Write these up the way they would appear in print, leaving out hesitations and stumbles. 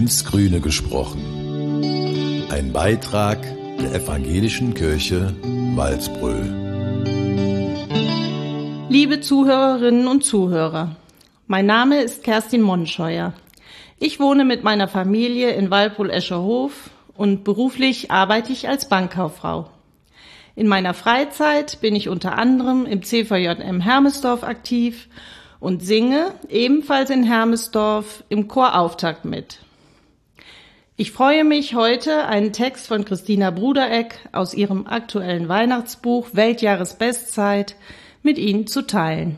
ins Grüne gesprochen. Ein Beitrag der Evangelischen Kirche Walsbröl. Liebe Zuhörerinnen und Zuhörer, mein Name ist Kerstin Monscheuer. Ich wohne mit meiner Familie in Walpole-Escherhof und beruflich arbeite ich als Bankkauffrau. In meiner Freizeit bin ich unter anderem im CVJM Hermesdorf aktiv und singe ebenfalls in Hermesdorf im Chorauftakt mit. Ich freue mich, heute einen Text von Christina Brudereck aus ihrem aktuellen Weihnachtsbuch Weltjahresbestzeit mit Ihnen zu teilen.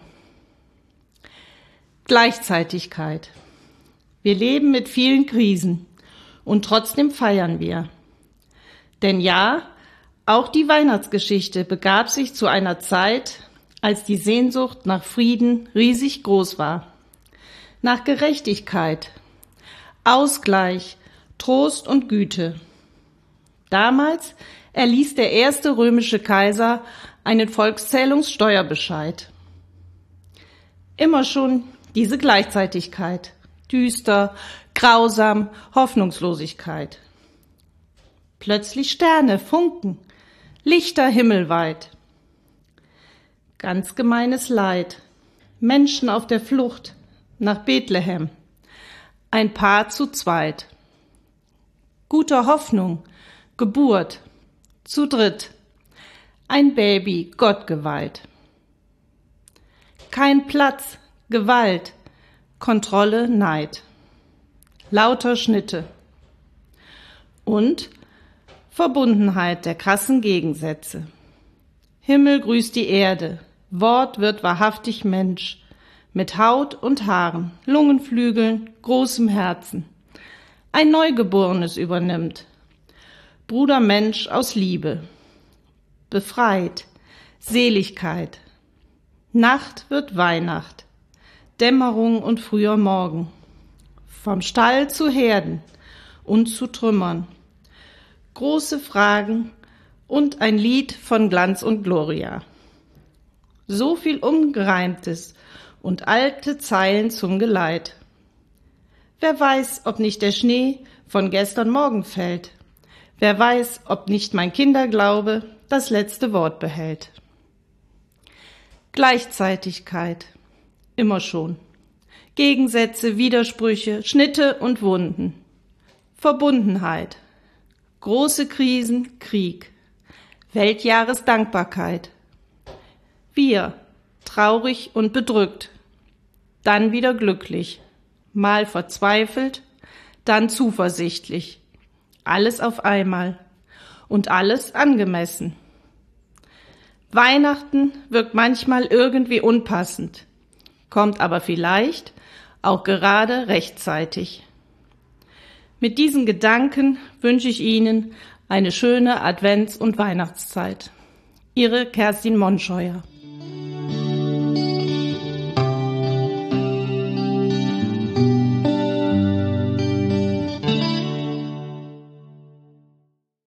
Gleichzeitigkeit. Wir leben mit vielen Krisen und trotzdem feiern wir. Denn ja, auch die Weihnachtsgeschichte begab sich zu einer Zeit, als die Sehnsucht nach Frieden riesig groß war. Nach Gerechtigkeit, Ausgleich, Trost und Güte. Damals erließ der erste römische Kaiser einen Volkszählungssteuerbescheid. Immer schon diese Gleichzeitigkeit, düster, grausam, Hoffnungslosigkeit. Plötzlich Sterne, Funken, Lichter himmelweit. Ganz gemeines Leid, Menschen auf der Flucht nach Bethlehem, ein Paar zu zweit. Gute Hoffnung, Geburt, zu dritt, ein Baby, Gott geweiht. Kein Platz, Gewalt, Kontrolle, Neid, lauter Schnitte und Verbundenheit der krassen Gegensätze. Himmel grüßt die Erde, Wort wird wahrhaftig Mensch, mit Haut und Haaren, Lungenflügeln, großem Herzen. Ein Neugeborenes übernimmt, Bruder Mensch aus Liebe. Befreit, Seligkeit. Nacht wird Weihnacht, Dämmerung und früher Morgen. Vom Stall zu Herden und zu Trümmern. Große Fragen und ein Lied von Glanz und Gloria. So viel Ungereimtes und alte Zeilen zum Geleit. Wer weiß, ob nicht der Schnee von gestern Morgen fällt. Wer weiß, ob nicht mein Kinderglaube das letzte Wort behält. Gleichzeitigkeit, immer schon. Gegensätze, Widersprüche, Schnitte und Wunden. Verbundenheit. Große Krisen, Krieg. Weltjahresdankbarkeit. Wir, traurig und bedrückt. Dann wieder glücklich. Mal verzweifelt, dann zuversichtlich. Alles auf einmal und alles angemessen. Weihnachten wirkt manchmal irgendwie unpassend, kommt aber vielleicht auch gerade rechtzeitig. Mit diesen Gedanken wünsche ich Ihnen eine schöne Advents- und Weihnachtszeit. Ihre Kerstin Monscheuer.